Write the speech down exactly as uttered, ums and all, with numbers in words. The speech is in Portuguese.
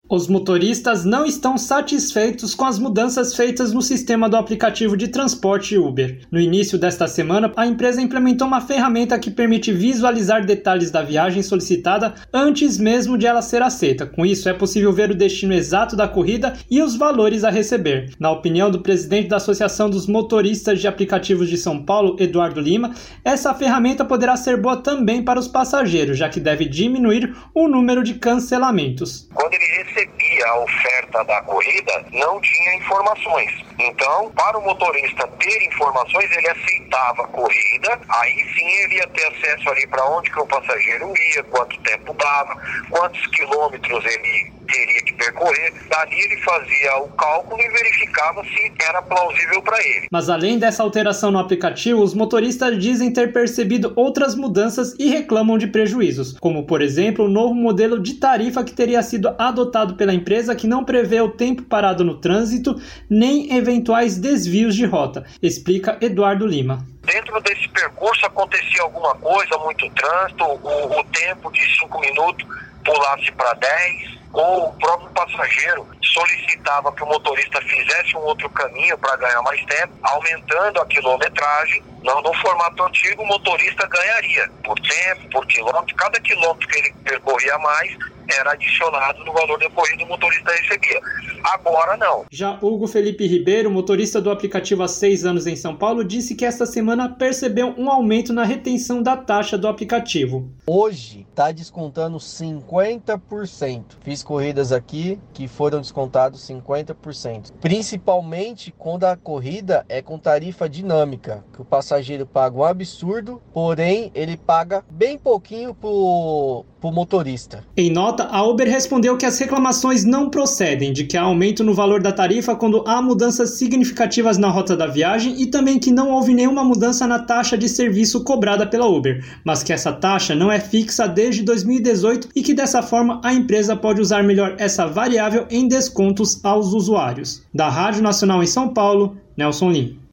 Os motoristas não estão satisfeitos com as mudanças feitas no sistema do aplicativo de transporte Uber. No início desta semana, a empresa implementou uma ferramenta que permite visualizar detalhes da viagem solicitada antes mesmo de ela ser aceita. Com isso, é possível ver o destino exato da corrida e os valores a receber. Na opinião do presidente da Associação dos Motoristas de Aplicativos de São Paulo, Eduardo Lima, essa ferramenta poderá ser boa também para os passageiros, já que deve diminuir o número de cancelamentos. Quando ele recebia a oferta da corrida, não tinha informações. Então, para o motorista ter informações, ele aceitava a corrida, aí sim ele ia ter acesso ali para onde que o passageiro ia, quanto tempo dava, quantos quilômetros ele teria que percorrer. Dali ele fazia o cálculo e verificava se era plausível para ele. Mas além dessa alteração no aplicativo, os motoristas dizem ter percebido outras mudanças e reclamam de prejuízos, como por exemplo o novo modelo de tarifa que teria sido adotado pela empresa, que não prevê o tempo parado no trânsito nem eventuais desvios de rota, explica Eduardo Lima. Dentro desse percurso acontecia alguma coisa, muito trânsito, o, o tempo de cinco minutos pulasse para dez, ou o próprio passageiro solicitava que o motorista fizesse um outro caminho para ganhar mais tempo, aumentando a quilometragem. No, no formato antigo, o motorista ganharia por tempo, por quilômetro. Cada quilômetro que ele percorria mais era adicionado no valor decorrido, o motorista recebia. Agora não. Já Hugo Felipe Ribeiro, motorista do aplicativo há seis anos em São Paulo, disse que esta semana percebeu um aumento na retenção da taxa do aplicativo. Hoje está descontando cinquenta por cento. Fiz corridas aqui que foram descontados cinquenta por cento. Principalmente quando a corrida é com tarifa dinâmica, que o passageiro paga um absurdo, porém ele paga bem pouquinho pro, pro motorista. Em nota, a Uber respondeu que as reclamações não procedem, de que há aumento no valor da tarifa quando há mudanças significativas na rota da viagem e também que não houve nenhuma mudança na taxa de serviço cobrada pela Uber, mas que essa taxa não é fixa desde dois mil e dezoito e que dessa forma a empresa pode usar melhor essa variável em descontos aos usuários. Da Rádio Nacional em São Paulo, Nelson Lim.